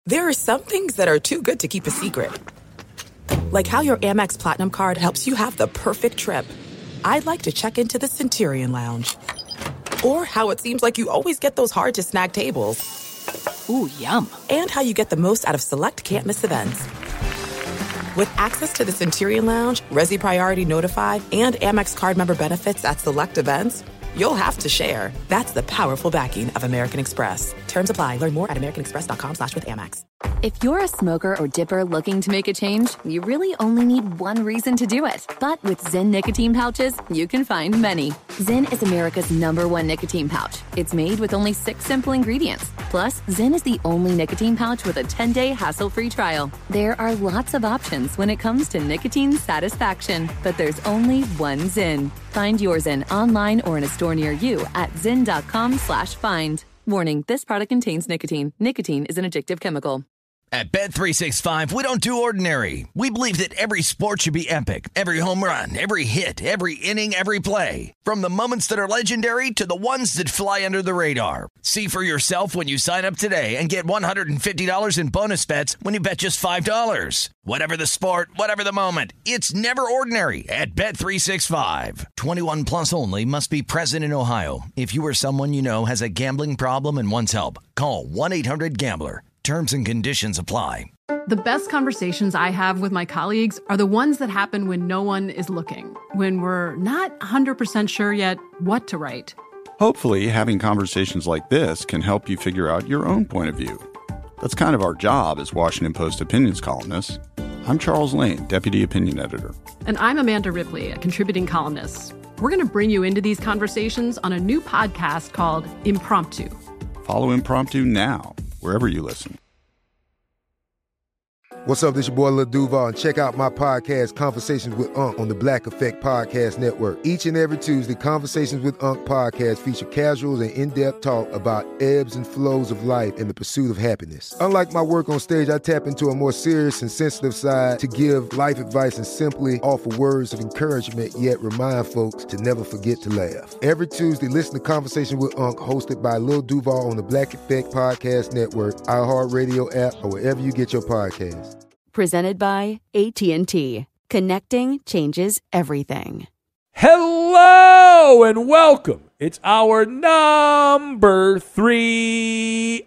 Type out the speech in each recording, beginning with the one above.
There are some things that are too good to keep a secret. Like how your Amex Platinum card helps you have the perfect trip. I'd like to check into the Centurion Lounge. Or how it seems like you always get those hard-to-snag tables. Ooh, yum. And how you get the most out of select can't-miss events. With access to the Centurion Lounge, Resi Priority Notified, and Amex card member benefits at select events, you'll have to share. That's the powerful backing of American Express. Terms apply. Learn more at americanexpress.com/withAmex. If you're a smoker or dipper looking to make a change, you really only need one reason to do it. But with Zyn nicotine pouches, you can find many. Zyn is America's #1 nicotine pouch. It's made with only 6 simple ingredients. Plus, Zyn is the only nicotine pouch with a 10-day hassle-free trial. There are lots of options when it comes to nicotine satisfaction, but there's only one Zyn. Find your Zyn online or in a store near you at zyn.com/find. Warning, this product contains nicotine. Nicotine is an addictive chemical. At Bet365, we don't do ordinary. We believe that every sport should be epic. Every home run, every hit, every inning, every play. From the moments that are legendary to the ones that fly under the radar. See for yourself when you sign up today and get $150 in bonus bets when you bet just $5. Whatever the sport, whatever the moment, it's never ordinary at Bet365. 21 plus only. Must be present in Ohio. If you or someone you know has a gambling problem and wants help, call 1-800-GAMBLER. Terms and conditions apply. The best conversations I have with my colleagues are the ones that happen when no one is looking, when we're not 100% sure yet what to write. Hopefully, having conversations like this can help you figure out your own point of view. That's kind of our job as Washington Post opinions columnists. I'm Charles Lane, Deputy Opinion Editor. And I'm Amanda Ripley, a contributing columnist. We're going to bring you into these conversations on a new podcast called Impromptu. Follow Impromptu now, wherever you listen. What's up, this your boy Lil Duval, and check out my podcast, Conversations with Unc, on the Black Effect Podcast Network. Each and every Tuesday, Conversations with Unc podcast feature casual and in-depth talk about ebbs and flows of life and the pursuit of happiness. Unlike my work on stage, I tap into a more serious and sensitive side to give life advice and simply offer words of encouragement, yet remind folks to never forget to laugh. Every Tuesday, listen to Conversations with Unc, hosted by Lil Duval on the Black Effect Podcast Network, iHeartRadio app, or wherever you get your podcasts. Presented by AT&T. Connecting changes everything. Hello and welcome. It's our number three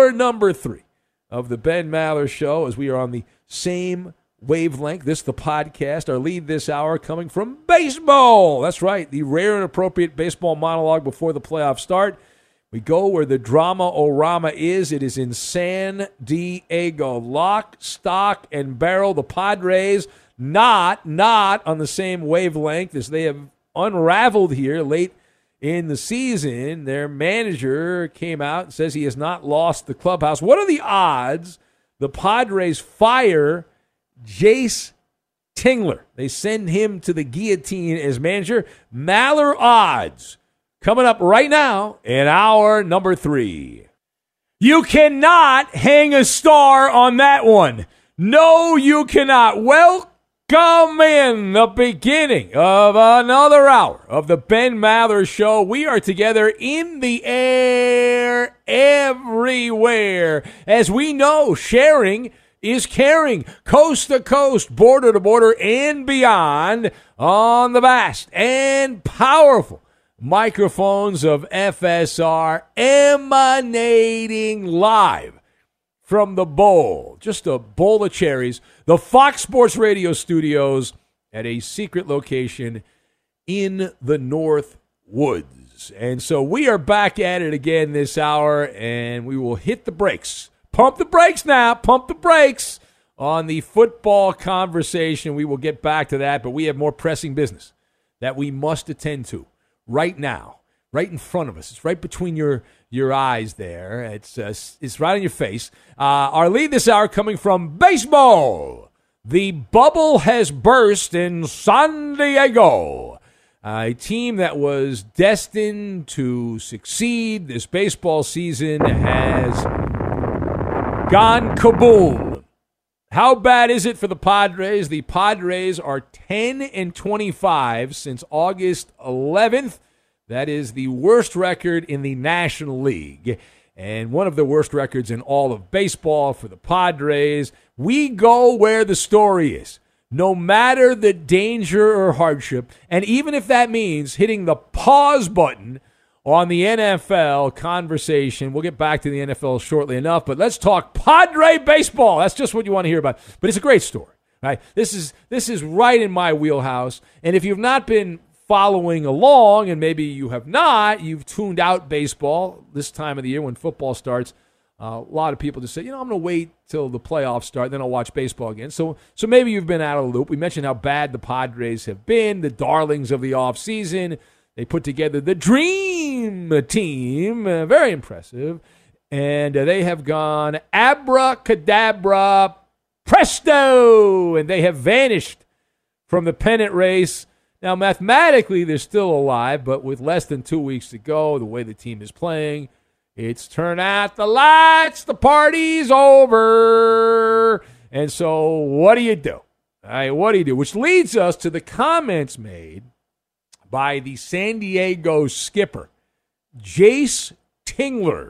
of the Ben Maller Show, as we are on the same wavelength. This is the podcast. Our lead this hour coming from baseball. That's right, the rare and appropriate baseball monologue before the playoffs start. We go where the drama-o-rama is. It is in San Diego. Lock, stock, and barrel. The Padres not on the same wavelength as they have unraveled here late in the season. Their manager came out and says he has not lost the clubhouse. What are the odds the Padres fire Jace Tingler? They send him to the guillotine as manager. Maller odds. Coming up right now in our number three. You cannot hang a star on that one. No, you cannot. Welcome in the beginning of another hour of the Ben Maller Show. We are together in the air everywhere. As we know, sharing is caring, coast to coast, border to border, and beyond on the vast and powerful microphones of FSR, emanating live from the bowl, just a bowl of cherries, the Fox Sports Radio studios at a secret location in the North Woods. And so we are back at it again this hour, and we will hit the brakes. Pump the brakes now. Pump the brakes on the football conversation. We will get back to that, but we have more pressing business that we must attend to right now, right in front of us. It's right between your eyes there. It's right on your face. Our lead this hour coming from baseball. The bubble has burst in San Diego. A team that was destined to succeed this baseball season has gone kaboom. How bad is it for the Padres? The Padres are 10-25 since August 11th. That is the worst record in the National League. and one of the worst records in all of baseball for the Padres. We go where the story is, no matter the danger or hardship, and even if that means hitting the pause button on the NFL conversation. We'll get back to the NFL shortly enough, but let's talk Padre baseball. That's just what you want to hear about. But it's a great story, right? This is right in my wheelhouse, and if you've not been following along, and maybe you have not, you've tuned out baseball this time of the year when football starts. A lot of people just say, I'm going to wait till the playoffs start, then I'll watch baseball again. So maybe you've been out of the loop. We mentioned how bad the Padres have been, the darlings of the offseason. They put together the dream team, very impressive, and they have gone abracadabra, presto, and they have vanished from the pennant race. Now, mathematically, they're still alive, but with less than 2 weeks to go, the way the team is playing, it's turn out the lights, the party's over. And so what do you do? All right, what do you do? Which leads us to the comments made by the San Diego skipper. Jayce Tingler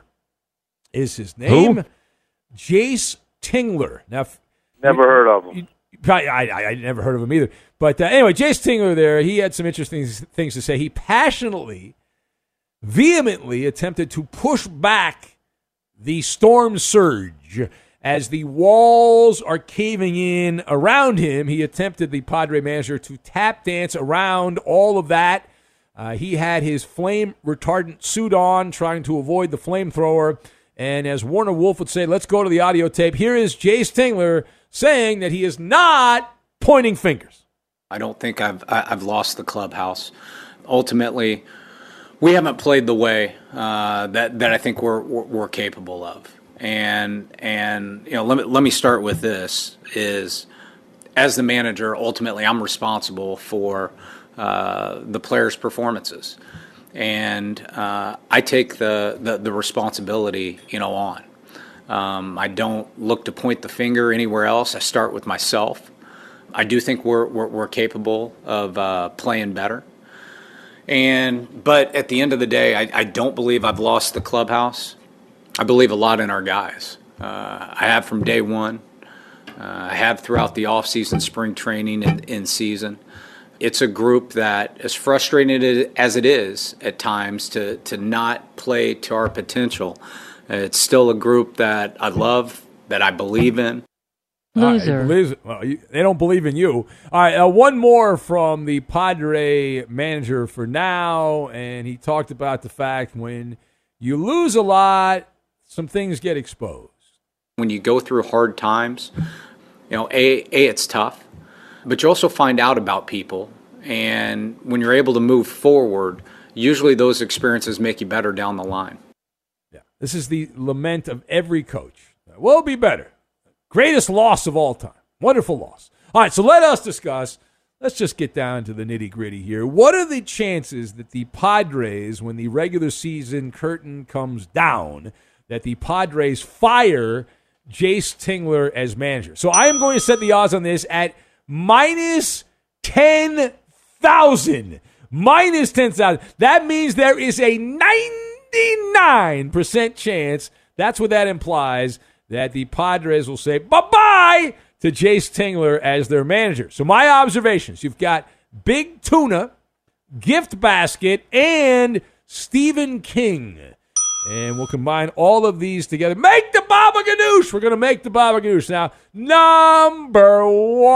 is his name. Who? Jayce Tingler. Now, Never heard of him. I never heard of him either. But anyway, Jayce Tingler there, he had some interesting things to say. He passionately, vehemently attempted to push back the storm surge as the walls are caving in around him. He attempted, the Padre manager, to tap dance around all of that. He had his flame retardant suit on, trying to avoid the flamethrower. And as Warner Wolf would say, let's go to the audio tape. Here is Jayce Tingler saying that he is not pointing fingers. I don't think I've lost the clubhouse. Ultimately, we haven't played the way that I think we're capable of. And let me start with this: is as the manager, ultimately I'm responsible for the players' performances, and I take the responsibility on. I don't look to point the finger anywhere else. I start with myself. I do think we're capable of playing better. But at the end of the day, I don't believe I've lost the clubhouse. I believe a lot in our guys. I have from day one. I have throughout the offseason, spring training, and in season. It's a group that, as frustrating as it is at times to not play to our potential, it's still a group that I love, that I believe in. Loser. They don't believe in you. All right, one more from the Padre manager for now, and he talked about the fact when you lose a lot, some things get exposed. When you go through hard times, it's tough, but you also find out about people, and when you're able to move forward, usually those experiences make you better down the line. Yeah, this is the lament of every coach. We'll be better. Greatest loss of all time. Wonderful loss. All right, so let us discuss. Let's just get down to the nitty-gritty here. What are the chances that the Padres, when the regular season curtain comes down, that the Padres fire Jayce Tingler as manager? So I am going to set the odds on this at minus 10,000. Minus 10,000. That means there is a 99% chance, that's what that implies, that the Padres will say bye-bye to Jayce Tingler as their manager. So my observations, you've got Big Tuna, Gift Basket, and Stephen King. And we'll combine all of these together. Make the Baba Ganoush! We're going to make the Baba Ganoush. Now, number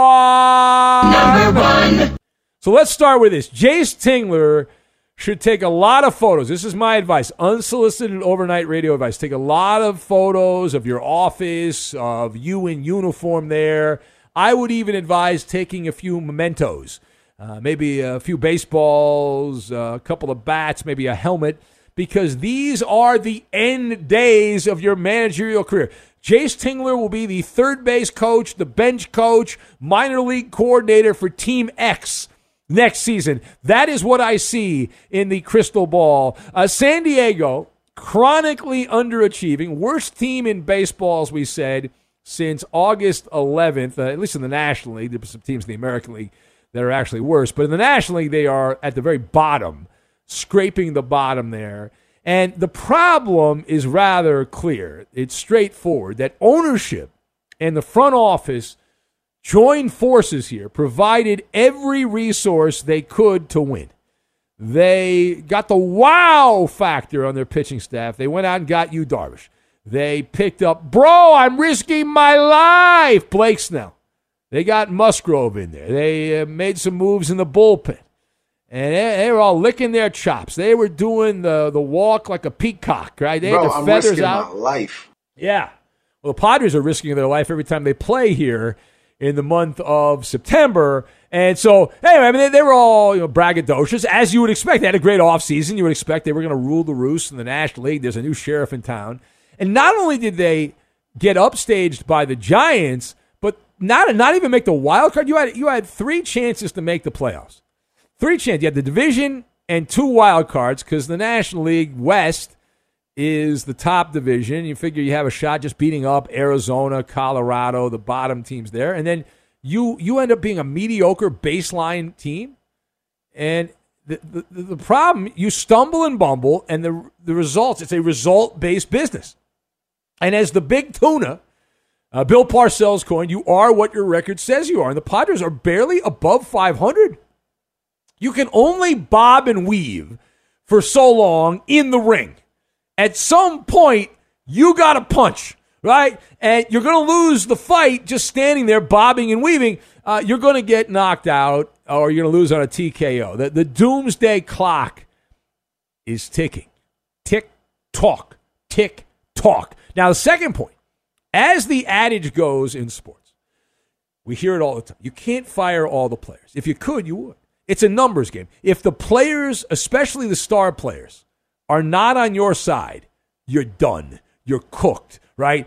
one. So let's start with this. Jayce Tingler should take a lot of photos. This is my advice. Unsolicited overnight radio advice. Take a lot of photos of your office, of you in uniform there. I would even advise taking a few mementos. Maybe a few baseballs, a couple of bats, maybe a helmet, because these are the end days of your managerial career. Jayce Tingler will be the third base coach, the bench coach, minor league coordinator for Team X next season. That is what I see in the crystal ball. San Diego, chronically underachieving, worst team in baseball, as we said, since August 11th, at least in the National League. There's some teams in the American League that are actually worse. But in the National League, they are at the very bottom, scraping the bottom there. And the problem is rather clear. It's straightforward that ownership and the front office joined forces here, provided every resource they could to win. They got the wow factor on their pitching staff. They went out and got Yu Darvish. They picked up, bro, I'm risking my life, Blake Snell. They got Musgrove in there. They made some moves in the bullpen. And they were all licking their chops. They were doing the walk like a peacock, right? They had their feathers out. I'm risking my life. Yeah. Well, the Padres are risking their life every time they play here in the month of September. And so, anyway, I mean, they were all braggadocious, as you would expect. They had a great offseason. You would expect they were going to rule the roost in the National League. There's a new sheriff in town. And not only did they get upstaged by the Giants, but not even make the wild card. You had 3 chances to make the playoffs. 3 chances. You had the division and 2 wild cards because the National League West is the top division. You figure you have a shot just beating up Arizona, Colorado, the bottom teams there. And then you end up being a mediocre baseline team. And the problem, you stumble and bumble, and the results, it's a result-based business. And as the big tuna, Bill Parcells coined, you are what your record says you are. And the Padres are barely above 500. You can only bob and weave for so long in the ring. At some point, you got to punch, right? And you're going to lose the fight just standing there bobbing and weaving. You're going to get knocked out or you're going to lose on a TKO. The doomsday clock is ticking. Tick, talk, tick, talk. Now, the second point, as the adage goes in sports, we hear it all the time. You can't fire all the players. If you could, you would. It's a numbers game. If the players, especially the star players, are not on your side, you're done. You're cooked, right?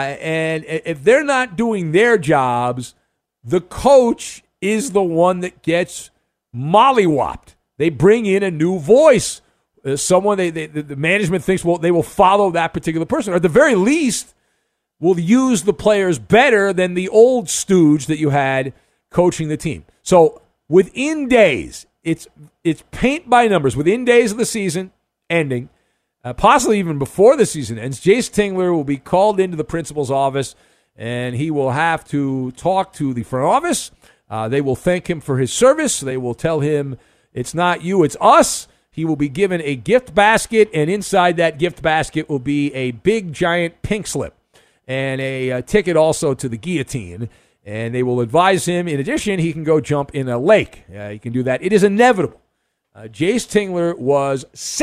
And if they're not doing their jobs, the coach is the one that gets mollywopped. They bring in a new voice. Someone the management thinks they will follow that particular person, or at the very least will use the players better than the old stooge that you had coaching the team. So within days, it's paint by numbers. Within days of the season ending, possibly even before the season ends, Jace Tingler will be called into the principal's office, and he will have to talk to the front office. They will thank him for his service. They will tell him it's not you, it's us. He will be given a gift basket, and inside that gift basket will be a big, giant pink slip and a ticket also to the guillotine. And they will advise him, in addition, he can go jump in a lake. He can do that. It is inevitable. Jace Tingler was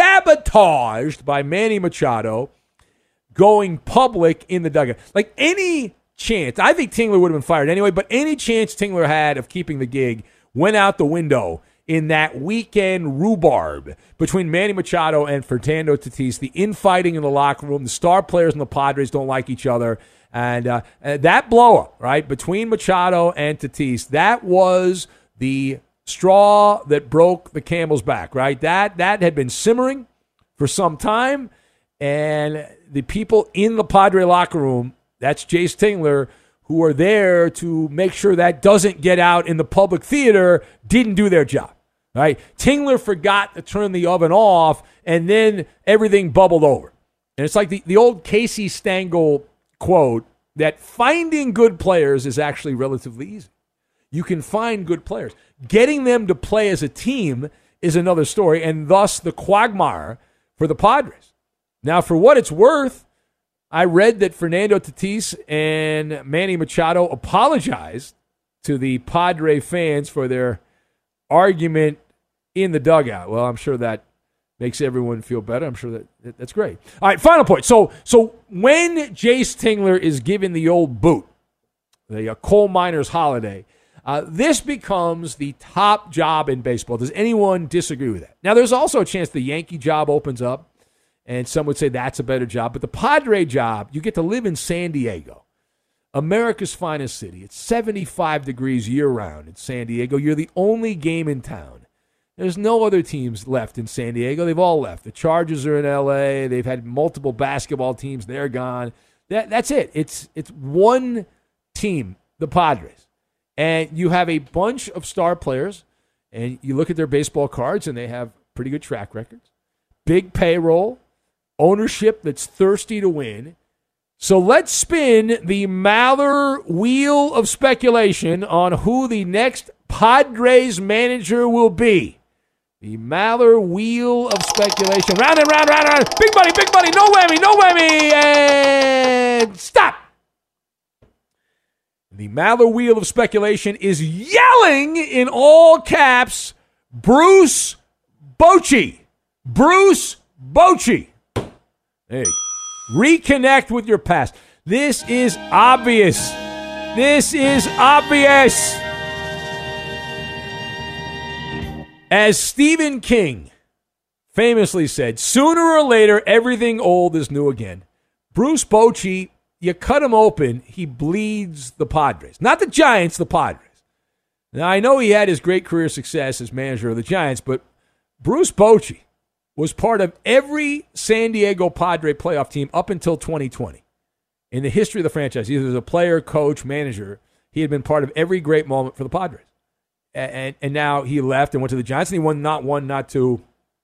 sabotaged by Manny Machado going public in the dugout. Like any chance, I think Tingler would have been fired anyway, but any chance Tingler had of keeping the gig went out the window in that weekend rhubarb between Manny Machado and Fernando Tatis, the infighting in the locker room, the star players in the Padres don't like each other, and that blow-up, right, between Machado and Tatis, that was the straw that broke the camel's back, right? That had been simmering for some time, and the people in the Padre locker room, that's Jace Tingler, who are there to make sure that doesn't get out in the public theater, didn't do their job. Right? Tingler forgot to turn the oven off, and then everything bubbled over. And it's like the old Casey Stengel quote that finding good players is actually relatively easy. You can find good players. Getting them to play as a team is another story, and thus the quagmire for the Padres. Now, for what it's worth, I read that Fernando Tatis and Manny Machado apologized to the Padre fans for their argument in the dugout. Well, I'm sure that makes everyone feel better. I'm sure that's great. All right, final point. So when Jace Tingler is given the old boot, the coal miner's holiday, this becomes the top job in baseball. Does anyone disagree with that? Now, there's also a chance the Yankee job opens up, and some would say that's a better job. But the Padre job, you get to live in San Diego, America's finest city. It's 75 degrees year-round in San Diego. You're the only game in town. There's no other teams left in San Diego. They've all left. The Chargers are in L.A. They've had multiple basketball teams. They're gone. That's it. It's one team, the Padres. And you have a bunch of star players, and you look at their baseball cards, and they have pretty good track records. Big payroll. ownership that's thirsty to win. So let's spin the Maller wheel of speculation on who the next Padres manager will be. The Maller wheel of speculation. Round and round, round and round. Big money, no whammy, and stop. The Maller wheel of speculation is yelling in all caps, Bruce Bochy. Bruce Bochy. There you go. Reconnect with your past. This is obvious. As Stephen King famously said, sooner or later, everything old is new again. Bruce Bochy, you cut him open, he bleeds the Padres. Not the Giants, the Padres. Now, I know he had his great career success as manager of the Giants, but Bruce Bochy was part of every San Diego Padre playoff team up until 2020. In the history of the franchise, either as a player, coach, manager, he had been part of every great moment for the Padres. And now he left and went to the Giants, and he won not one, not two,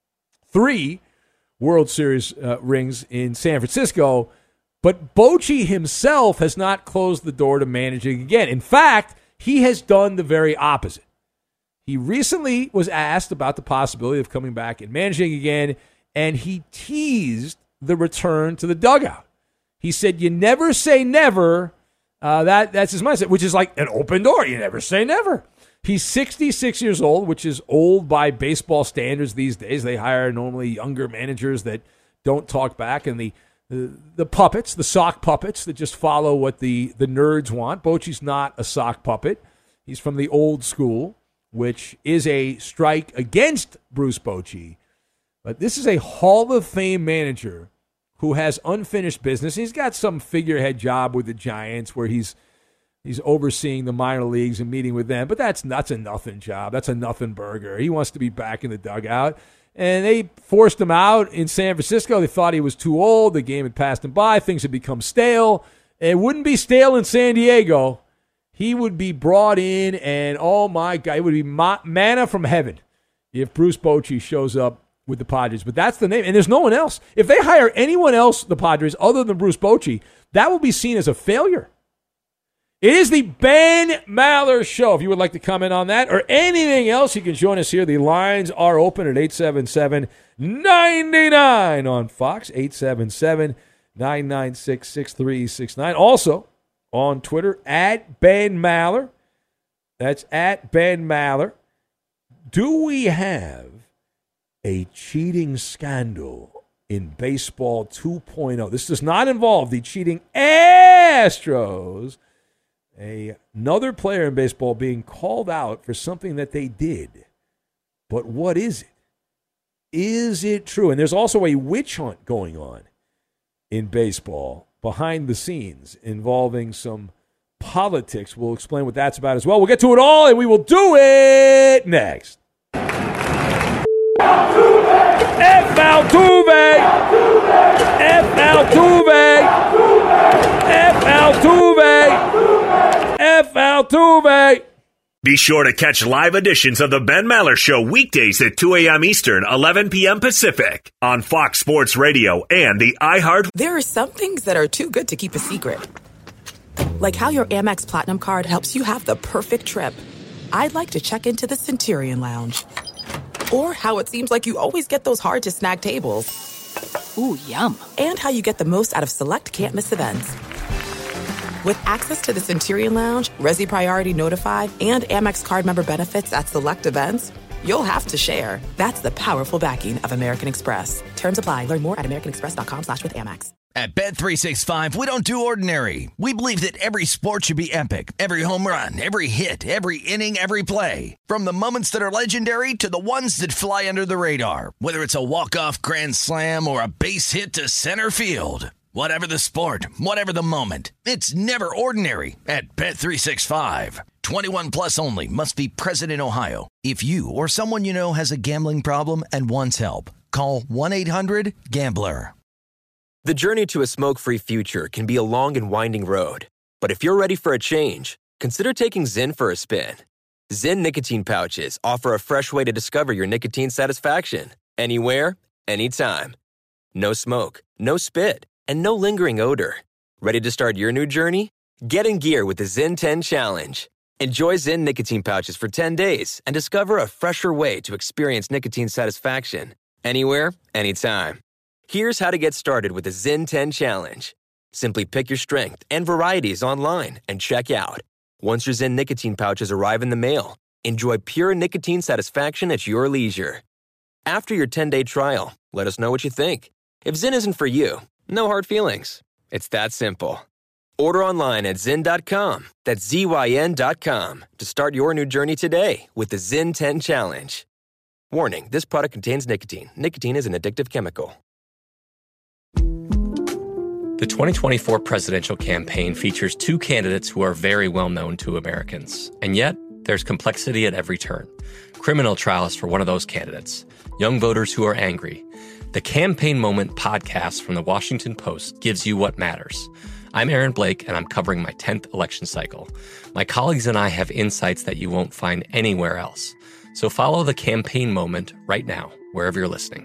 3 World Series rings in San Francisco. But Bochy himself has not closed the door to managing again. In fact, he has done the very opposite. He recently was asked about the possibility of coming back and managing again, and he teased the return to the dugout. He said, you never say never. That's his mindset, which is like an open door. You never say never. He's 66 years old, which is old by baseball standards these days. They hire normally younger managers that don't talk back, and the puppets, the sock puppets that just follow what the nerds want. Bochy's not a sock puppet. He's from the old school, which is a strike against Bruce Bochy. But this is a Hall of Fame manager who has unfinished business. He's got some figurehead job with the Giants where he's overseeing the minor leagues and meeting with them. But that's a nothing job. That's a nothing burger. He wants to be back in the dugout. And they forced him out in San Francisco. They thought he was too old. The game had passed him by. Things had become stale. It wouldn't be stale in San Diego. He would be brought in, and oh my God, it would be manna from heaven if Bruce Bochy shows up with the Padres. But that's the name, and there's no one else. If they hire anyone else, the Padres, other than Bruce Bochy, that will be seen as a failure. It is the Ben Maller Show. If you would like to comment on that or anything else, you can join us here. The lines are open at 877-99 on Fox, 877-996-6369. Also on Twitter, at Ben Maller. That's at Ben Maller. Do we have a cheating scandal in baseball 2.0? This does not involve the cheating Astros. Another player in baseball being called out for something that they did. But what is it? Is it true? And there's also a witch hunt going on in baseball behind the scenes involving some politics. We'll explain what that's about as well. We'll get to it all, and we will do it next. F. Altuve! F. Altuve! F. Altuve! F. Altuve! Be sure to catch live editions of the Ben Maller Show weekdays at 2 a.m. Eastern, 11 p.m. Pacific on Fox Sports Radio and the iHeart. There are some things that are too good to keep a secret. Like how your Amex Platinum card helps you have the perfect trip. I'd like to check into the Centurion Lounge. Or how it seems like you always get those hard-to-snag tables. Ooh, yum. And how you get the most out of select can't-miss events. With access to the Centurion Lounge, Resi Priority Notified, and Amex card member benefits at select events, you'll have to share. That's the powerful backing of American Express. Terms apply. Learn more at americanexpress.com/withAmex. At Bet365, we don't do ordinary. We believe that every sport should be epic. Every home run, every hit, every inning, every play. From the moments that are legendary to the ones that fly under the radar. Whether it's a walk-off grand slam or a base hit to center field. Whatever the sport, whatever the moment, it's never ordinary at Bet365. 21 plus only. Must be present in Ohio. If you or someone you know has a gambling problem and wants help, call 1-800-GAMBLER. The journey to a smoke-free future can be a long and winding road. But if you're ready for a change, consider taking Zyn for a spin. Zyn nicotine pouches offer a fresh way to discover your nicotine satisfaction. Anywhere, anytime. no smoke, no spit, and no lingering odor. Ready to start your new journey? Get in gear with the Zyn 10 Challenge. Enjoy Zyn nicotine pouches for 10 days and discover a fresher way to experience nicotine satisfaction. Anywhere, anytime. Here's how to get started with the Zyn 10 Challenge. Simply pick your strength and varieties online and check out. Once your Zyn nicotine pouches arrive in the mail, enjoy pure nicotine satisfaction at your leisure. After your 10-day trial, let us know what you think. If Zyn isn't for you, no hard feelings. It's that simple. Order online at Zyn.com, that's ZYN.com, to start your new journey today with the Zyn 10 Challenge. Warning, this product contains nicotine. Nicotine is an addictive chemical. The 2024 presidential campaign features two candidates who are very well known to Americans. And yet, there's complexity at every turn. Criminal trials for one of those candidates. Young voters who are angry. The Campaign Moment podcast from the Washington Post gives you what matters. I'm Aaron Blake, and I'm covering my 10th election cycle. My colleagues and I have insights that you won't find anywhere else. So follow The Campaign Moment right now, wherever you're listening.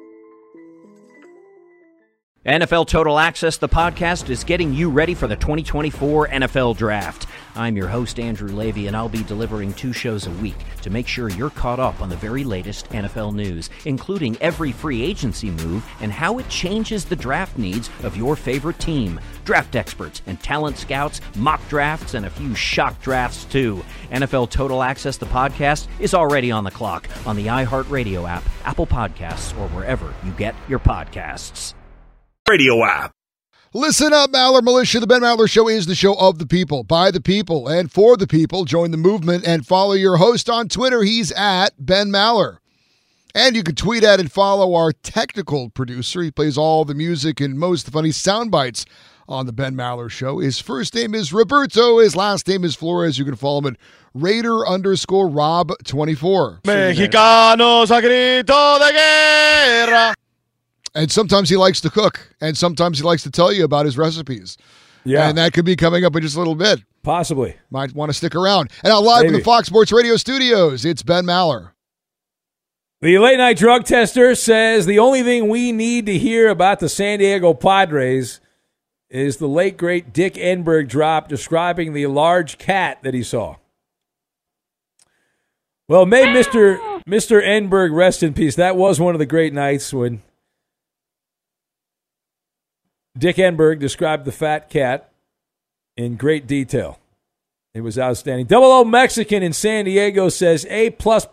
NFL Total Access, the podcast, is getting you ready for the 2024 NFL Draft. I'm your host, Andrew Levy, and I'll be delivering 2 shows a week to make sure you're caught up on the very latest NFL news, including every free agency move and how it changes the draft needs of your favorite team. Draft experts and talent scouts, mock drafts, and a few shock drafts, too. NFL Total Access, the podcast, is already on the clock on the iHeartRadio app, Apple Podcasts, or wherever you get your podcasts. Radio app. Listen up, Maller Militia. The Ben Maller Show is the show of the people, by the people, and for the people. Join the movement and follow your host on Twitter. He's at Ben Maller. And you can tweet at and follow our technical producer. He plays all the music and most of the funny sound bites on the Ben Maller Show. His first name is Roberto. His last name is Flores. You can follow him at Raider_Rob24. Mexicanos a grito de guerra. And sometimes he likes to cook, and sometimes he likes to tell you about his recipes. Yeah. And that could be coming up in just a little bit. Possibly. Might want to stick around. And now live in the Fox Sports Radio studios, it's Ben Maller. The late-night drug tester says the only thing we need to hear about the San Diego Padres is the late, great Dick Enberg drop describing the large cat that he saw. Well, may Mr. Enberg rest in peace. That was one of the great nights when Dick Enberg described the fat cat in great detail. It was outstanding. Double O Mexican in San Diego says, A++++++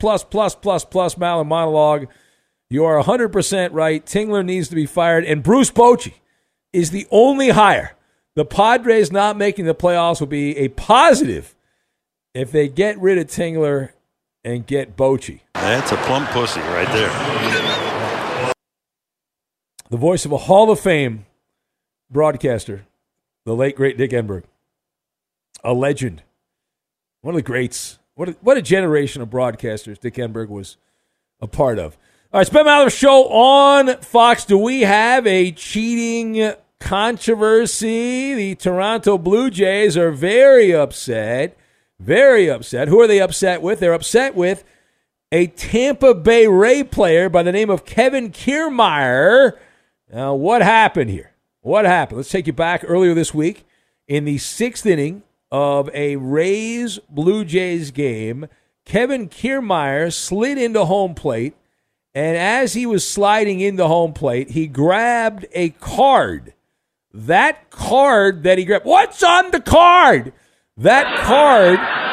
Maller monologue. You are 100% right. Tingler needs to be fired. And Bruce Bochy is the only hire. The Padres not making the playoffs will be a positive if they get rid of Tingler and get Bochy. That's a plump pussy right there. The voice of a Hall of Fame broadcaster, the late, great Dick Enberg. A legend. One of the greats. What a generation of broadcasters Dick Enberg was a part of. All right, it's Ben Maller Show on Fox. Do we have a cheating controversy? The Toronto Blue Jays are very upset. Very upset. Who are they upset with? They're upset with a Tampa Bay Ray player by the name of Kevin Kiermaier. Now, what happened here? What happened? Let's take you back earlier this week in the 6th inning of a Rays-Blue Jays game. Kevin Kiermaier slid into home plate, and as he was sliding into home plate, he grabbed a card. That card that he grabbed, what's on the card? That card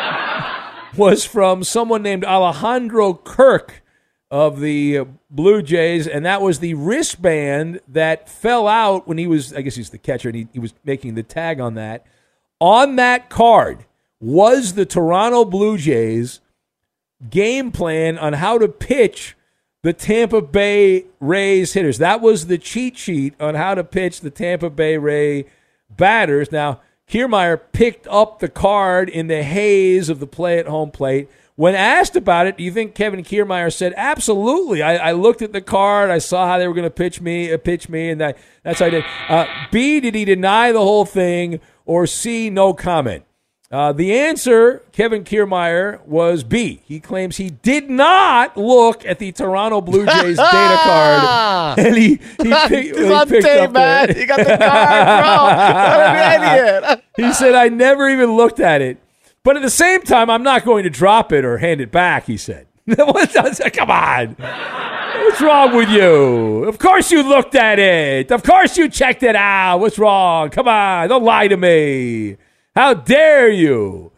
was from someone named Alejandro Kirk of the Blue Jays, and that was the wristband that fell out when he was, I guess he's the catcher, and he was making the tag on that. On that card was the Toronto Blue Jays game plan on how to pitch the Tampa Bay Rays hitters. That was the cheat sheet on how to pitch the Tampa Bay Ray batters. Now, Kiermaier picked up the card in the haze of the play at home plate. When asked about it, do you think Kevin Kiermaier said, absolutely. I looked at the card. I saw how they were going to pitch me, and that's how I did. B, did he deny the whole thing? Or C, no comment? The answer, Kevin Kiermaier, was B. He claims he did not look at the Toronto Blue Jays data card, and he picked up man. He got the card, bro. What an idiot. He said, I never even looked at it. But at the same time, I'm not going to drop it or hand it back, he said. Come on. What's wrong with you? Of course you looked at it. Of course you checked it out. What's wrong? Come on. Don't lie to me. How dare you?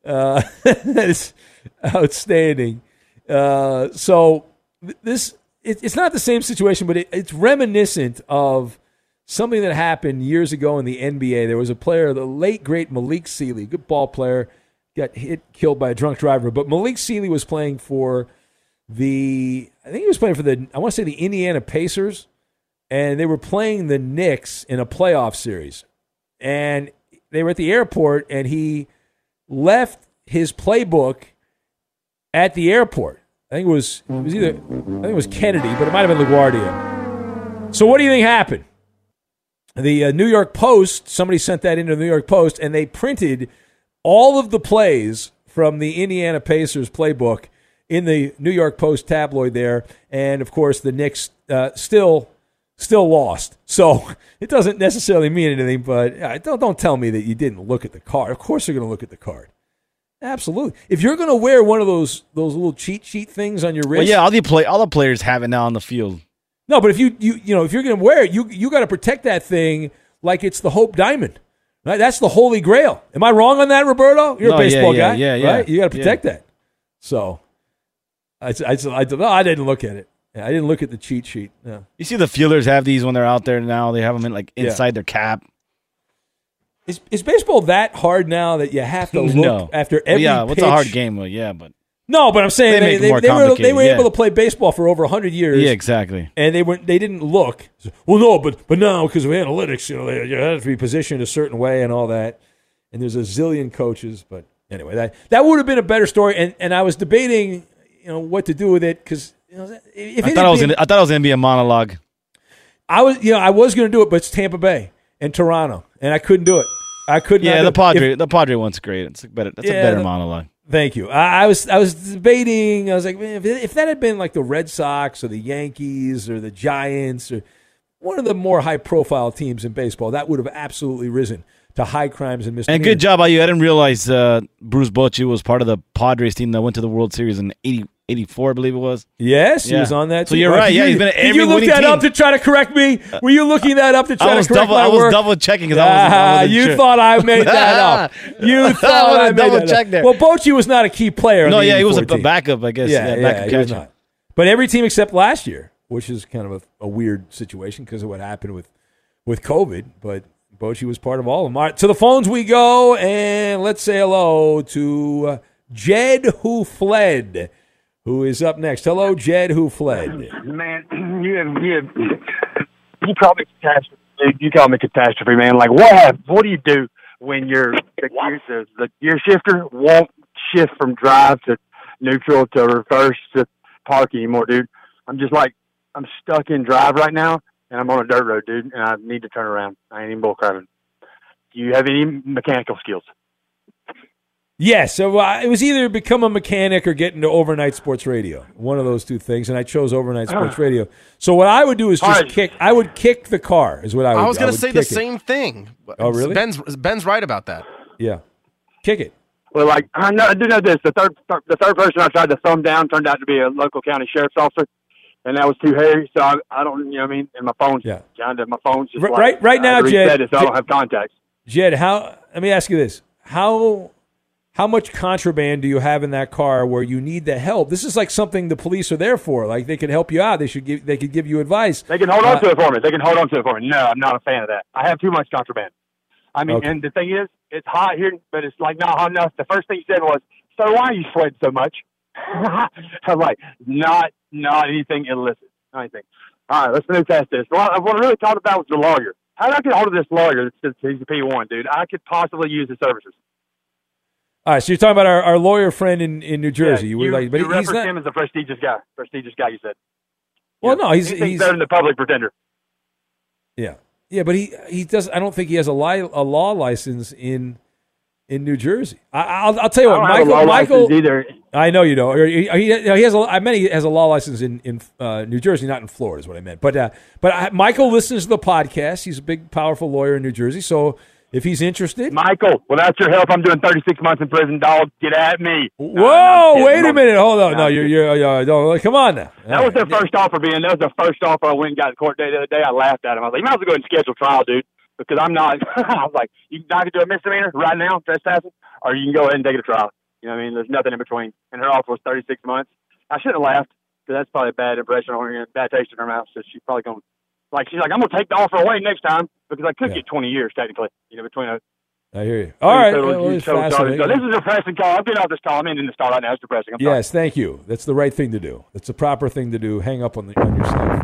That's outstanding. So it's not the same situation, but it's reminiscent of something that happened years ago in the NBA. There was a player, the late, great Malik Sealy, good ball player, got killed by a drunk driver. But Malik Sealy was playing for I want to say the Indiana Pacers, and they were playing the Knicks in a playoff series. And they were at the airport, and he left his playbook at the airport. I think it was Kennedy, but it might have been LaGuardia. So what do you think happened? The New York Post, somebody sent that into the New York Post, and they printed all of the plays from the Indiana Pacers playbook in the New York Post tabloid there. And, of course, the Knicks still lost. So it doesn't necessarily mean anything, but don't tell me that you didn't look at the card. Of course you're going to look at the card. Absolutely. If you're going to wear one of those little cheat sheet things on your wrist. Well, yeah, all the players have it now on the field. No, but if if you're going to wear it, you got to protect that thing like it's the Hope Diamond. Right? That's the Holy Grail. Am I wrong on that, Roberto? You're a baseball guy, right? You got to protect that. So I didn't look at it. I didn't look at the cheat sheet. No. You see the fielders have these when they're out there now. They have them inside their cap. Is baseball that hard now that you have to look after every pitch? What's a hard game? Well, yeah, but no, but I'm saying they were able to play baseball for over 100 years. Yeah, exactly. And they didn't look. Well, no, but now because of analytics, you have to be positioned a certain way and all that. And there's a zillion coaches, but anyway, that would have been a better story. And I was debating, what to do with it because I thought it was gonna be a monologue. I was going to do it, but it's Tampa Bay and Toronto, and I couldn't do it. I couldn't. Yeah, the Padre one's great. It's better. That's a better monologue. Thank you. I was debating. I was like, man, if that had been like the Red Sox or the Yankees or the Giants or one of the more high-profile teams in baseball, that would have absolutely risen to high crimes and misdemeanors. And good job by you. I didn't realize Bruce Bochy was part of the Padres team that went to the World Series in 84, I believe it was. Yes, he was on that team. So you're right. He's been at every winning team. Did you look that up to try to correct me? Were you looking that up to try to correct my work? I was double-checking because I wasn't you sure. thought I made that up. You thought I made that up. There. Well, Bochy was not a key player. No, he was a backup, I guess. Backup catcher. Not. But every team except last year, which is kind of a weird situation because of what happened with COVID, but Bochy was part of all of them. All right, to the phones we go, and let's say hello to Jed Who Fled, who is up next. Hello, Jed Who Fled. Man, you call me catastrophe. You call me catastrophe, man. Like, what do you do when the gear shifter won't shift from drive to neutral to reverse to park anymore, dude? I'm just like, I'm stuck in drive right now, and I'm on a dirt road, dude, and I need to turn around. I ain't even bullcrapping. Do you have any mechanical skills? Yes, so it was either become a mechanic or get into overnight sports radio. One of those two things, and I chose overnight sports radio. So what I would do is just kick. I would kick the car. Is what I would. I was going to say the same thing. Oh, really? Ben's right about that. Yeah, kick it. Well, like I do know this. The third person I tried to thumb down turned out to be a local county sheriff's officer, and that was too hairy. So I don't, you know what I mean. And my phone's my phone's just right now, Jed. So I don't have contacts. Jed, let me ask you this: How much contraband do you have in that car where you need the help? This is like something the police are there for. Like they can help you out. They could give you advice. They can hold on to it for me. No, I'm not a fan of that. I have too much contraband. I mean, and the thing is, it's hot here, but it's like not hot enough. The first thing he said was, "So why are you sweating so much?" I'm like, not anything illicit. Not anything. All right, let's move past this. What I really talked about was the lawyer. How did I get hold of this lawyer that says he's a P1, dude? I could possibly use his services. All right, so you're talking about our lawyer friend in New Jersey. Yeah, but you referenced him as a prestigious guy. Prestigious guy, you said. Well, no, he's better than the public pretender. Yeah, but he does. I don't think he has a law license in in New Jersey. I'll tell you what, I don't have a law license either. I know you don't. He has. I meant he has a law license in New Jersey, not in Florida, is what I meant. But Michael listens to the podcast. He's a big, powerful lawyer in New Jersey. So if he's interested, Michael, without your help, I'm doing 36 months in prison. Dog, get at me. Whoa, wait a minute, hold on. No, you're come on now. That was their first offer, Ben. That was the first offer. I went and got in court day the other day. I laughed at him. I was like, you might as well go ahead and schedule trial, dude, because I'm not. I was like, you can either do a misdemeanor right now, trespassing, or you can go ahead and take it to trial. You know what I mean? There's nothing in between. And her offer was 36 months. I shouldn't have laughed, because that's probably a bad impression on her, bad taste in her mouth. So she's probably going to, she's like, I'm going to take the offer away next time, because I could get 20 years, technically, between a. I hear you. All right. It's fascinating. So this is a depressing call. I'm getting off this call. I'm ending this call right now. It's depressing. Yes, thank you. That's the right thing to do. That's the proper thing to do. Hang up on yourself.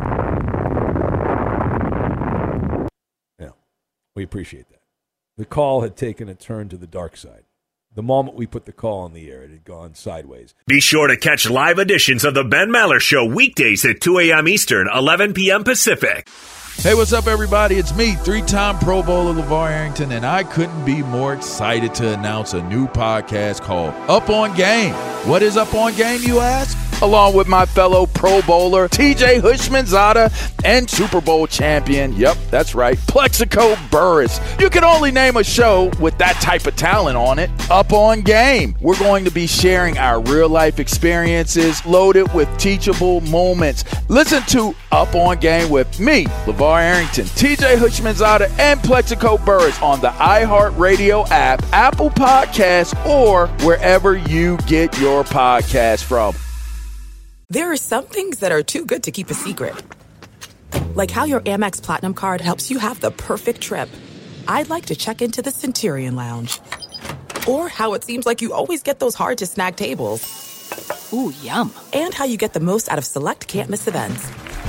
Yeah, we appreciate that. The call had taken a turn to the dark side. The moment we put the call on the air, it had gone sideways. Be sure to catch live editions of the Ben Maller Show weekdays at 2 a.m. Eastern, 11 p.m. Pacific. Hey, what's up, everybody? It's me, three-time Pro Bowler LeVar Arrington, and I couldn't be more excited to announce a new podcast called Up On Game. What is Up On Game, you ask? Along with my fellow Pro Bowler, TJ Houshmandzadeh, and Super Bowl champion, yep, that's right, Plexico Burress. You can only name a show with that type of talent on it. Up On Game. We're going to be sharing our real-life experiences loaded with teachable moments. Listen to Up On Game with me, LeVar Arrington, TJ Houshmandzadeh, and Plexico Burress on the iHeartRadio app, Apple Podcasts, or wherever you get your podcasts from. There are some things that are too good to keep a secret. Like how your Amex Platinum card helps you have the perfect trip. I'd like to check into the Centurion Lounge. Or how it seems like you always get those hard-to-snag tables. Ooh, yum. And how you get the most out of select can't-miss events.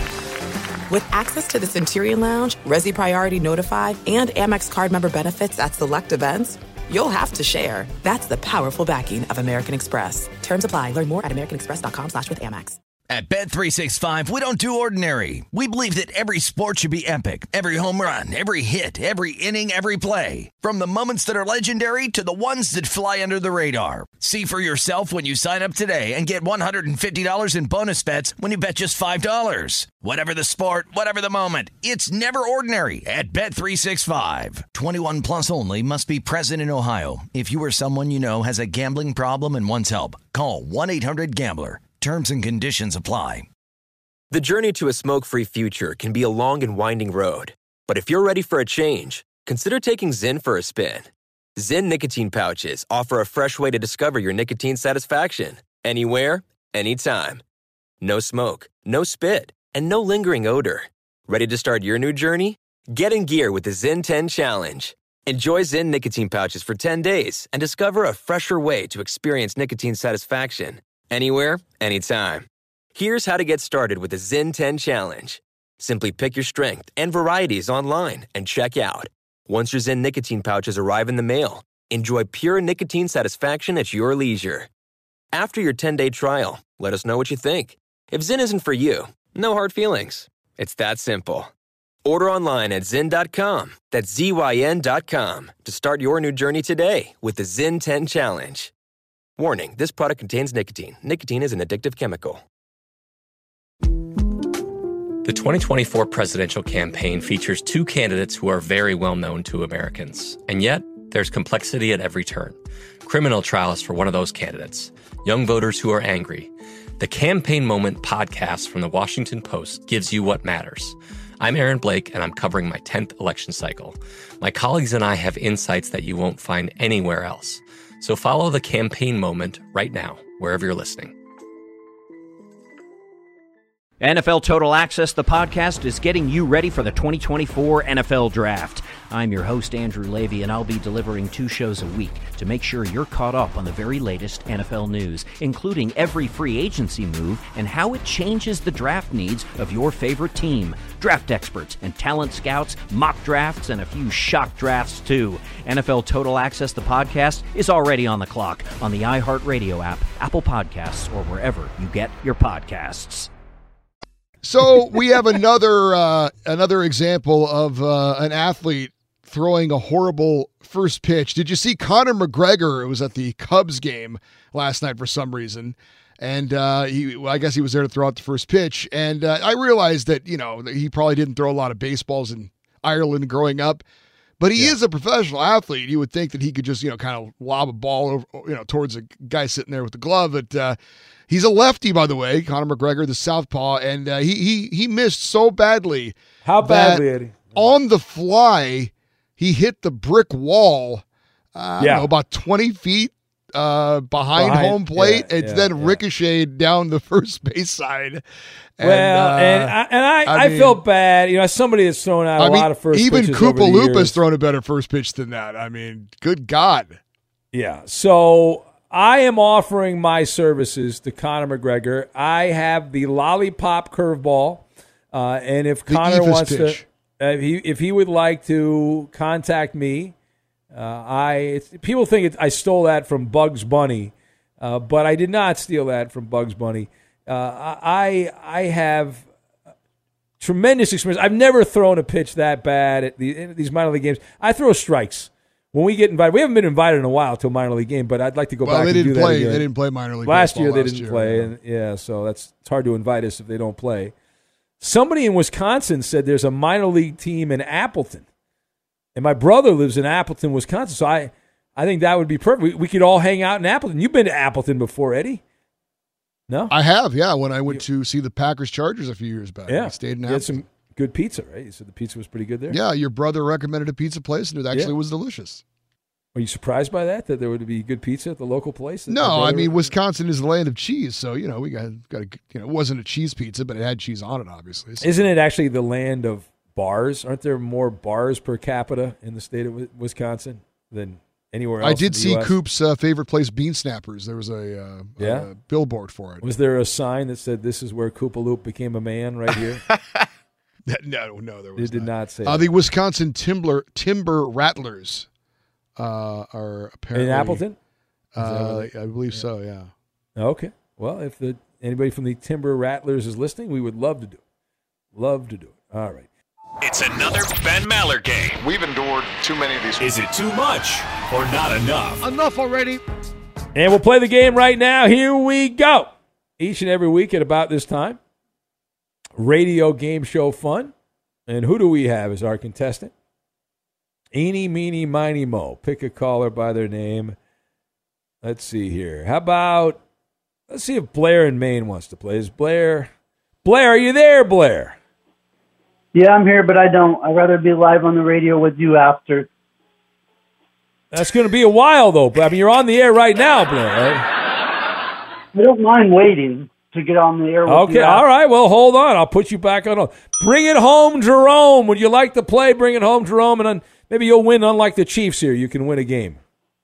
With access to the Centurion Lounge, Resi Priority Notified, and Amex card member benefits at select events, you'll have to share. That's the powerful backing of American Express. Terms apply. Learn more at americanexpress.com/withAmex. At Bet365, we don't do ordinary. We believe that every sport should be epic. Every home run, every hit, every inning, every play. From the moments that are legendary to the ones that fly under the radar. See for yourself when you sign up today and get $150 in bonus bets when you bet just $5. Whatever the sport, whatever the moment, it's never ordinary at Bet365. 21 plus only. Must be present in Ohio. If you or someone you know has a gambling problem and wants help, call 1-800-GAMBLER. Terms and conditions apply. The journey to a smoke-free future can be a long and winding road. But if you're ready for a change, consider taking Zyn for a spin. Zyn nicotine pouches offer a fresh way to discover your nicotine satisfaction. Anywhere, anytime. No smoke, no spit, and no lingering odor. Ready to start your new journey? Get in gear with the Zyn 10 Challenge. Enjoy Zyn nicotine pouches for 10 days and discover a fresher way to experience nicotine satisfaction. Anywhere, anytime. Here's how to get started with the Zyn 10 Challenge. Simply pick your strength and varieties online and check out. Once your Zyn nicotine pouches arrive in the mail, enjoy pure nicotine satisfaction at your leisure. After your 10-day trial, let us know what you think. If Zyn isn't for you, no hard feelings. It's that simple. Order online at Zyn.com, that's ZYN.com, to start your new journey today with the Zyn 10 Challenge. Warning, this product contains nicotine. Nicotine is an addictive chemical. The 2024 presidential campaign features two candidates who are very well known to Americans. And yet, there's complexity at every turn. Criminal trials for one of those candidates. Young voters who are angry. The Campaign Moment podcast from the Washington Post gives you what matters. I'm Aaron Blake, and I'm covering my 10th election cycle. My colleagues and I have insights that you won't find anywhere else. So follow the Campaign Moment right now, wherever you're listening. NFL Total Access, the podcast, is getting you ready for the 2024 NFL Draft. I'm your host, Andrew Levy, and I'll be delivering 2 shows a week to make sure you're caught up on the very latest NFL news, including every free agency move and how it changes the draft needs of your favorite team. Draft experts and talent scouts, mock drafts, and a few shock drafts, too. NFL Total Access, the podcast, is already on the clock on the iHeartRadio app, Apple Podcasts, or wherever you get your podcasts. So we have another example of an athlete throwing a horrible first pitch. Did you see Conor McGregor? It was at the Cubs game last night for some reason. And I guess he was there to throw out the first pitch. And I realized that, he probably didn't throw a lot of baseballs in Ireland growing up. But he is a professional athlete. You would think that he could just, kind of lob a ball over, towards a guy sitting there with the glove. But he's a lefty, by the way, Conor McGregor, the southpaw. And he missed so badly. How badly, Eddie? On the fly, he hit the brick wall, about 20 feet behind home plate. It's then ricocheted down the first base side. And, I felt bad. As somebody that's thrown out a lot of first pitches. Even Koopa Loop has thrown a better first pitch than that. I mean, good God. Yeah. So I am offering my services to Conor McGregor. I have the lollipop curveball. And if Conor wants pitch. If he would like to contact me, people think I stole that from Bugs Bunny, but I did not steal that from Bugs Bunny. I have tremendous experience. I've never thrown a pitch that bad at these minor league games. I throw strikes. When we get invited, we haven't been invited in a while to a minor league game, but I'd like to go back and do that again. They didn't play minor league last year. They didn't play, and so it's hard to invite us if they don't play. Somebody in Wisconsin said there's a minor league team in Appleton, and my brother lives in Appleton, Wisconsin. So I think that would be perfect. We could all hang out in Appleton. You've been to Appleton before, Eddie? No, I have. Yeah, when I went to see the Packers Chargers a few years back, I stayed in Appleton. You had some good pizza, right? You said the pizza was pretty good there. Yeah, your brother recommended a pizza place, and it actually was delicious. Are you surprised by that there would be good pizza at the local place? No, I mean Wisconsin is the land of cheese, so we got it wasn't a cheese pizza, but it had cheese on it, obviously. So. Isn't it actually the land of bars? Aren't there more bars per capita in the state of Wisconsin than anywhere else? I did see Coop's favorite place, Bean Snappers. There was a billboard for it. Was there a sign that said "This is where Koopa Loop became a man"? Right here. No, there was. It did not say. The Wisconsin Timber Rattlers. Are apparently in Appleton? I believe so. Yeah. Okay. Well, if anybody from the Timber Rattlers is listening, we would love to do it. Love to do it. All right. It's another Ben Maller game. We've endured too many of these. Is it too much or not enough? Enough already. And we'll play the game right now. Here we go. Each and every week at about this time, radio game show fun. And who do we have as our contestant? Eeny, meeny, miny, mo. Pick a caller by their name. Let's see here. How about, let's see if Blair in Maine wants to play. Is Blair, are you there, Blair? Yeah, I'm here, but I don't. I'd rather be live on the radio with you after. That's going to be a while, though. I mean, you're on the air right now, Blair, right? I don't mind waiting to get on the air with you. Okay, all right. Well, hold on. I'll put you back on. Bring it home, Jerome. Would you like to play Bring It Home, Jerome? And then maybe you'll win, unlike the Chiefs here. You can win a game.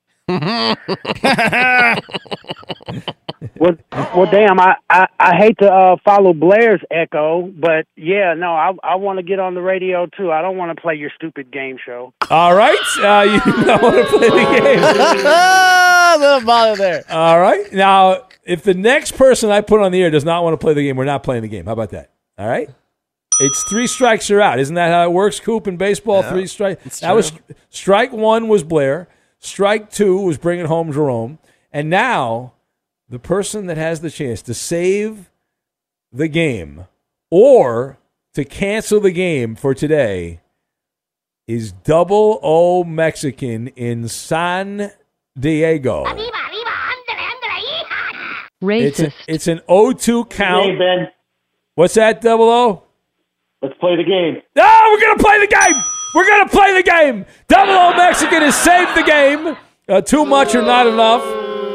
Well, damn, I hate to follow Blair's echo, but yeah, no, I want to get on the radio too. I don't want to play your stupid game show. All right, you don't want to play the game. Little bother there. All right, now if the next person I put on the air does not want to play the game, we're not playing the game. How about that? All right, it's 3 strikes you're out. Isn't that how it works, Coop, in baseball? 3 strikes. That was strike 1 was Blair. Strike 2 was Bring It Home, Jerome. And now the person that has the chance to save the game or to cancel the game for today is Double O Mexican in San Diego. Racist. It's an 0-2 count. Hey, Ben. What's that, Double O? Let's play the game. No, we're going to play the game. We're going to play the game. Double O Mexican has saved the game. Too much or not enough.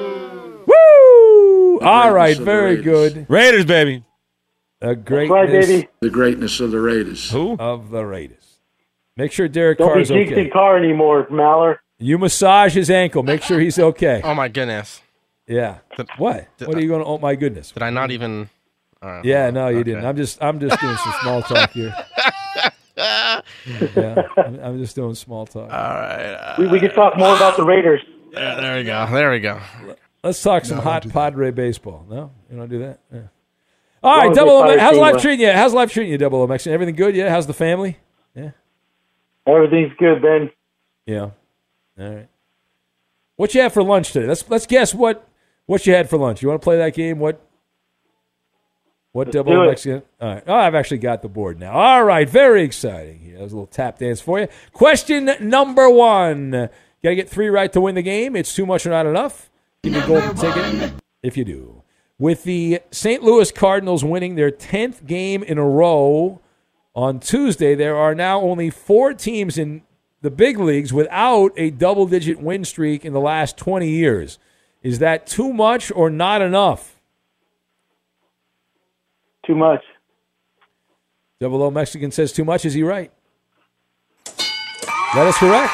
Woo! All right, very good. Raiders, baby. The greatness, right, baby. The greatness of the Raiders. Who? Of the Raiders. Make sure Derek Don't Carr's be Dixie okay. Carr anymore, Maller. You massage his ankle. Make sure he's okay. Oh, my goodness. Yeah. What are you going to, oh, my goodness. Did I not even? Yeah, no, you didn't. I'm just doing some small talk here. Yeah, I'm just doing small talk. All right. We can talk more about the Raiders. Yeah, there we go. Let's talk some hot Padre baseball. No? You want to do that? Yeah. All right, Double O. How's life treating you? How's life treating you, Double O Mexican? Everything good? Yeah? How's the family? Yeah. Everything's good, Ben. Yeah. All right. What you had for lunch today? Let's guess what you had for lunch. You want to play that game? What double Mexican? All right. Oh, I've actually got the board now. All right. Very exciting. Here, that was a little tap dance for you. Question number 1. Got to get 3 right to win the game. It's too much or not enough. Give me a golden ticket if you do. With the St. Louis Cardinals winning their 10th game in a row on Tuesday, there are now only 4 teams in the big leagues without a double-digit win streak in the last 20 years. Is that too much or not enough? Too much. Double O Mexican says too much. Is he right? That is correct.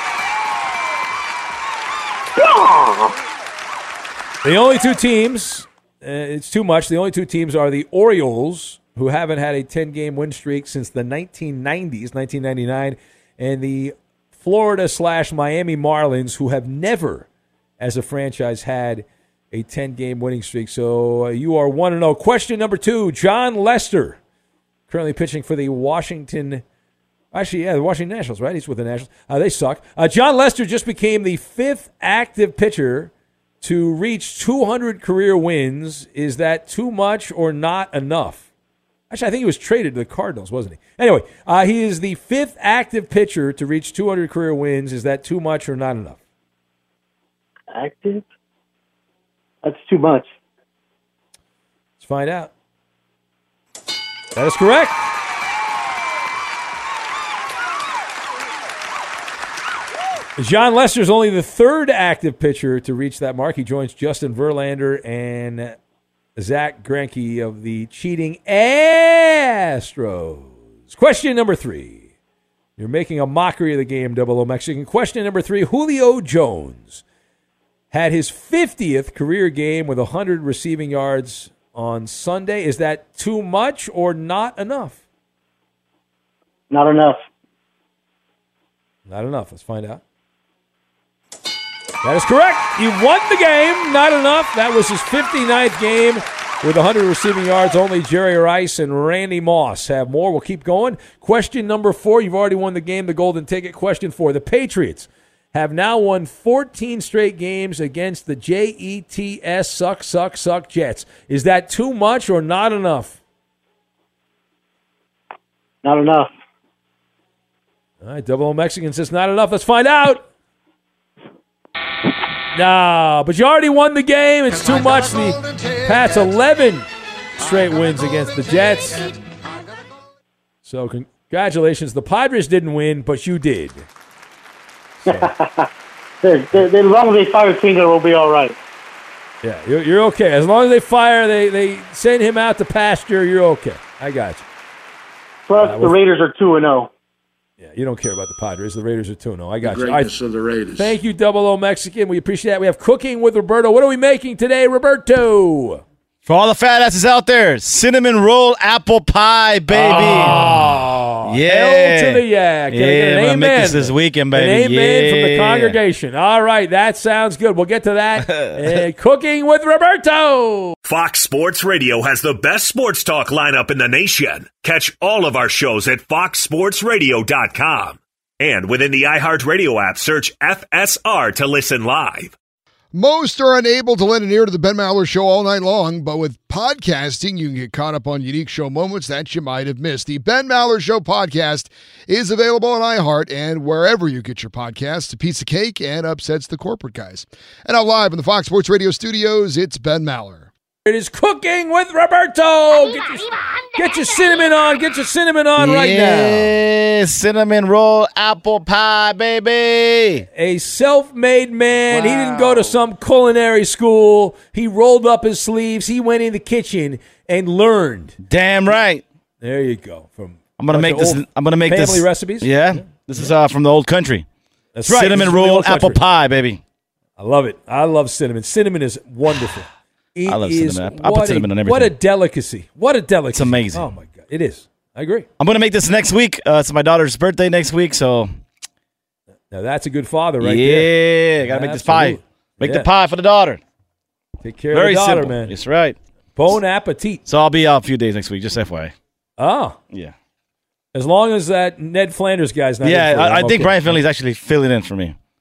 The only 2 teams, it's too much. The only 2 teams are the Orioles, who haven't had a 10-game win streak since the 1990s, 1999, and the Florida/Miami Marlins, who have never, as a franchise, had a 10-game winning streak. So you are 1-0. Question number 2, John Lester, currently pitching for the Washington Nationals, right? He's with the Nationals. They suck. John Lester just became the 5th active pitcher to reach 200 career wins. Is that too much or not enough? Actually, I think he was traded to the Cardinals, wasn't he? Anyway, he is the 5th active pitcher to reach 200 career wins. Is that too much or not enough? Active? That's too much. Let's find out. That is correct. John Lester is only the 3rd active pitcher to reach that mark. He joins Justin Verlander and Zach Greinke of the cheating Astros. Question number 3. You're making a mockery of the game, Double O Mexican. Question number 3. Julio Jones had his 50th career game with 100 receiving yards on Sunday. Is that too much or not enough? Not enough. Not enough. Let's find out. That is correct. He won the game. Not enough. That was his 59th game with 100 receiving yards. Only Jerry Rice and Randy Moss have more. We'll keep going. Question number 4. You've already won the game, the golden ticket. Question 4. The Patriots have now won 14 straight games against the Jets suck Jets. Is that too much or not enough? Not enough. All right, Double O Mexican says not enough. Let's find out. No, but you already won the game. It's too much. The Pats 11 straight wins against the Jets. So congratulations. The Padres didn't win, but you did. So. As long as they fire Tinker, we'll be all right. Yeah, you're okay. As long as they fire, they send him out to pasture, you're okay. I got you. Plus, the Raiders are 2-0. Yeah, you don't care about the Padres. The Raiders are 2-0. I got you. Greatness of the Raiders. Thank you, Double O Mexican. We appreciate that. We have Cooking with Roberto. What are we making today, Roberto? For all the fat asses out there, cinnamon roll apple pie, baby. Oh, yeah. Hell to the yak. Can I get an I'm amen? Make this weekend, baby. An amen from the congregation. All right, that sounds good. We'll get to that. Cooking with Roberto. Fox Sports Radio has the best sports talk lineup in the nation. Catch all of our shows at foxsportsradio.com. And within the iHeartRadio app, search FSR to listen live. Most are unable to lend an ear to the Ben Maller Show all night long, but with podcasting, you can get caught up on unique show moments that you might have missed. The Ben Maller Show podcast is available on iHeart and wherever you get your podcasts. A piece of cake and upsets the corporate guys. And out live in the Fox Sports Radio studios, it's Ben Maller. It is Cooking with Roberto. Get your cinnamon on. Get your cinnamon on right now. Yeah, cinnamon roll apple pie, baby. A self-made man. Wow. He didn't go to some culinary school. He rolled up his sleeves. He went in the kitchen and learned. Damn right. There you go. I'm gonna make this. I'm gonna make family this family recipes. Yeah, this is from the old country. That's right. Cinnamon roll apple pie, baby. I love it. I love cinnamon. Cinnamon is wonderful. I love cinnamon. I put cinnamon on everything. What a delicacy. What a delicacy. It's amazing. Oh, my God. It is. I agree. I'm going to make this next week. It's my daughter's birthday next week, so. Now, that's a good father right there. Yeah, got to make this pie. Make the pie for the daughter. Take care of the daughter, simple. man. That's right. Bon appetit. So I'll be out a few days next week, just FYI. Oh. Yeah. As long as that Ned Flanders guy's not in for it, I think Brian Finley's actually filling in for me.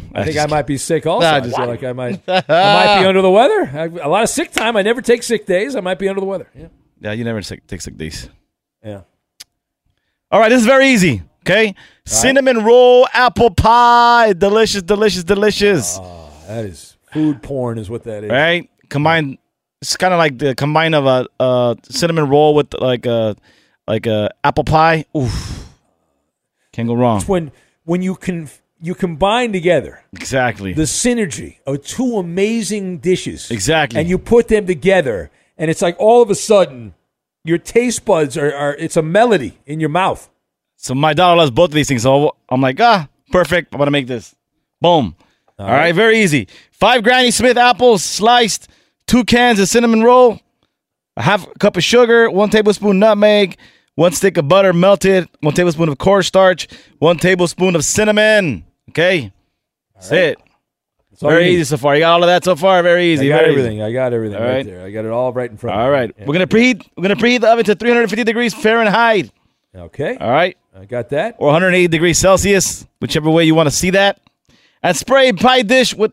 I think I might be sick also. Nah, I feel like I might be under the weather. A lot of sick time. I never take sick days. I might be under the weather. Yeah, you never take sick days. Yeah. All right, this is very easy. Okay, cinnamon roll apple pie, delicious, delicious, delicious. Oh, that is food porn, is what that is. Right? Combine. It's kind of like the combine of a cinnamon roll with like a apple pie. Oof, can't go wrong. It's when you combine together exactly the synergy of two amazing dishes. Exactly, and you put them together, and it's like all of a sudden your taste buds are it's a melody in your mouth. So my daughter loves both of these things. So I'm like, perfect. I'm going to make this. Boom. All right. Very easy. 5 Granny Smith apples sliced, 2 cans of cinnamon roll, a half cup of sugar, 1 tablespoon nutmeg, 1 stick of butter melted, 1 tablespoon of cornstarch, 1 tablespoon of cinnamon. Okay. That's it. Very easy so far. You got all of that so far? Very easy. I got very everything. easy. I got everything All right right. there. I got it all right in front of me. All right. Yeah. We're going to preheat the oven to 350 degrees Fahrenheit. Okay. All right. I got that. Or 180 degrees Celsius, whichever way you want to see that. And spray a pie dish with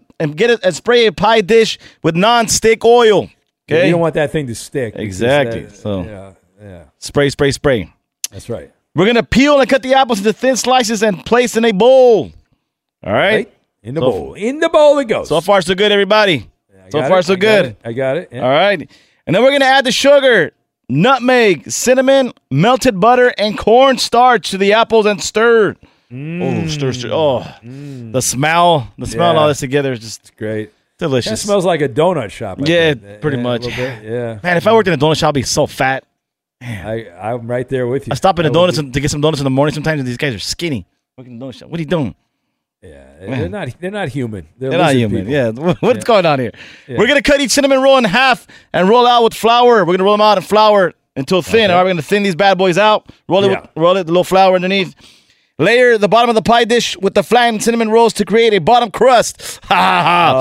non-stick oil. Okay. You don't want that thing to stick. Exactly. Spray. That's right. We're gonna peel and cut the apples into thin slices and place in a bowl. All right. In the bowl. In the bowl it goes. So far, so good, everybody. So got far, it. so good. I got it. Yeah. All right. And then we're gonna add the sugar, nutmeg, cinnamon, melted butter, and cornstarch to the apples and stir. Oh, stir. Oh, the smell of all this together is just great. Delicious. That smells like a donut shop. I think. Pretty much. A little bit. Yeah. Man, if I worked in a donut shop, I'd be so fat. I'm right there with you. I stop at a donuts to get some donuts in the morning sometimes, and these guys are skinny. Working in the donut shop. What are you doing? Yeah, they're not human. They're not human. people. Yeah, what's going on here? Yeah. We're gonna cut each cinnamon roll in half and roll out with flour. We're gonna roll them out in flour until thin. All right, we're gonna thin these bad boys out. Roll it with a little flour underneath. Layer the bottom of the pie dish with the flattened cinnamon rolls to create a bottom crust. Ha ha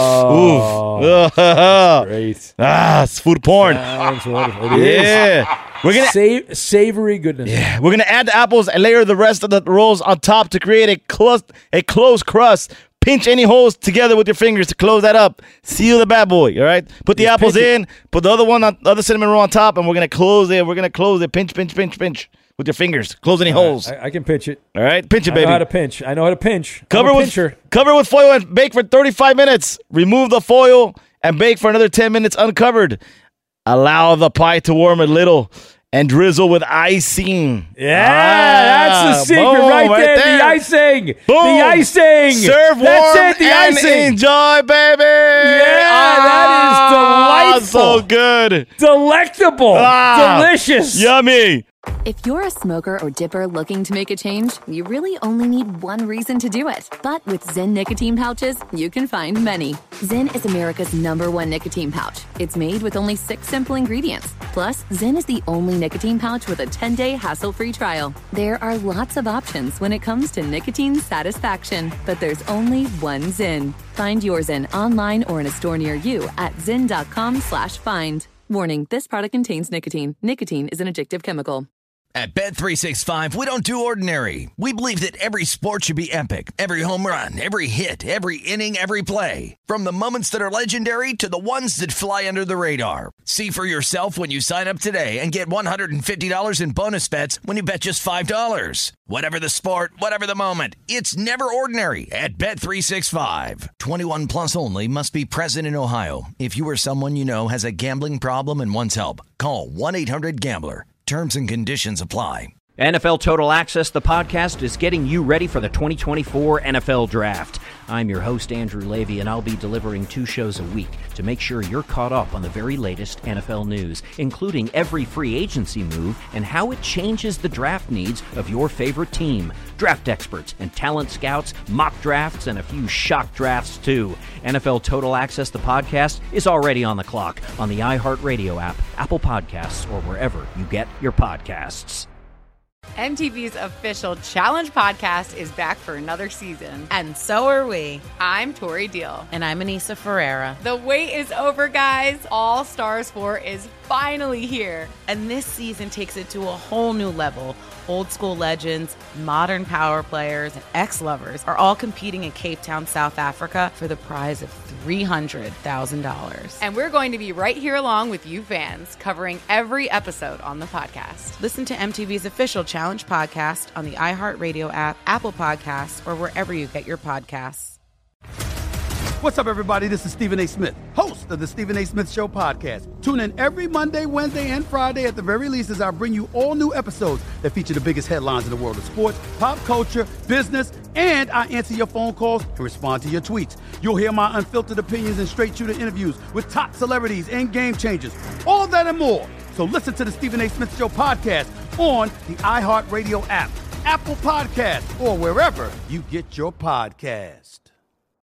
ha! Oof! Great. It's food porn. Sounds wonderful. It is. Yeah. We're gonna savory goodness. Yeah, we're gonna add the apples and layer the rest of the rolls on top to create a closed crust. Pinch any holes together with your fingers to close that up. Seal the bad boy. All right. Put the apples in. Put the other cinnamon roll on top, and we're gonna close it. Pinch with your fingers. Close any holes. I can pinch it. All right, pinch it, baby. I know how to pinch. Cover with foil and bake for 35 minutes. Remove the foil and bake for another 10 minutes uncovered. Allow the pie to warm a little and drizzle with icing. Yeah, that's the secret right there. The icing. Boom. The icing. Serve warm that's it, the and icing. enjoy, baby. Yeah, that is delightful. So good. Delectable. Delicious. Yummy. If you're a smoker or dipper looking to make a change, you really only need one reason to do it. But with Zyn nicotine pouches, you can find many. Zyn is America's #1 nicotine pouch. It's made with only 6 simple ingredients. Plus, Zyn is the only nicotine pouch with a 10-day hassle-free trial. There are lots of options when it comes to nicotine satisfaction, but there's only one Zyn. Find yours online or in a store near you at zyn.com/find. Warning, this product contains nicotine. Nicotine is an addictive chemical. At Bet365, we don't do ordinary. We believe that every sport should be epic. Every home run, every hit, every inning, every play. From the moments that are legendary to the ones that fly under the radar. See for yourself when you sign up today and get $150 in bonus bets when you bet just $5. Whatever the sport, whatever the moment, it's never ordinary at Bet365. 21 plus only. Must be present in Ohio. If you or someone you know has a gambling problem and wants help, call 1-800-GAMBLER. Terms and conditions apply. NFL Total Access, the podcast, is getting you ready for the 2024 NFL Draft. I'm your host, Andrew Levy, and I'll be delivering 2 shows a week to make sure you're caught up on the very latest NFL news, including every free agency move and how it changes the draft needs of your favorite team. Draft experts and talent scouts, mock drafts, and a few shock drafts, too. NFL Total Access, the podcast, is already on the clock on the iHeartRadio app, Apple Podcasts, or wherever you get your podcasts. MTV's official Challenge podcast is back for another season. And so are we. I'm Tori Deal. And I'm Anissa Ferreira. The wait is over, guys. All Stars 4 is finally here. And this season takes it to a whole new level. Old school legends, modern power players, and ex-lovers are all competing in Cape Town, South Africa for the prize of $300,000. And we're going to be right here along with you fans, covering every episode on the podcast. Listen to MTV's official Challenge podcast on the iHeartRadio app, Apple Podcasts, or wherever you get your podcasts. What's up, everybody? This is Stephen A. Smith, host of the Stephen A. Smith Show podcast. Tune in every Monday, Wednesday, and Friday at the very least as I bring you all new episodes that feature the biggest headlines in the world of sports, pop culture, business, and I answer your phone calls and respond to your tweets. You'll hear my unfiltered opinions and straight-shooter interviews with top celebrities and game changers. All of that and more. So listen to the Stephen A. Smith Show podcast on the iHeartRadio app, Apple Podcasts, or wherever you get your podcasts.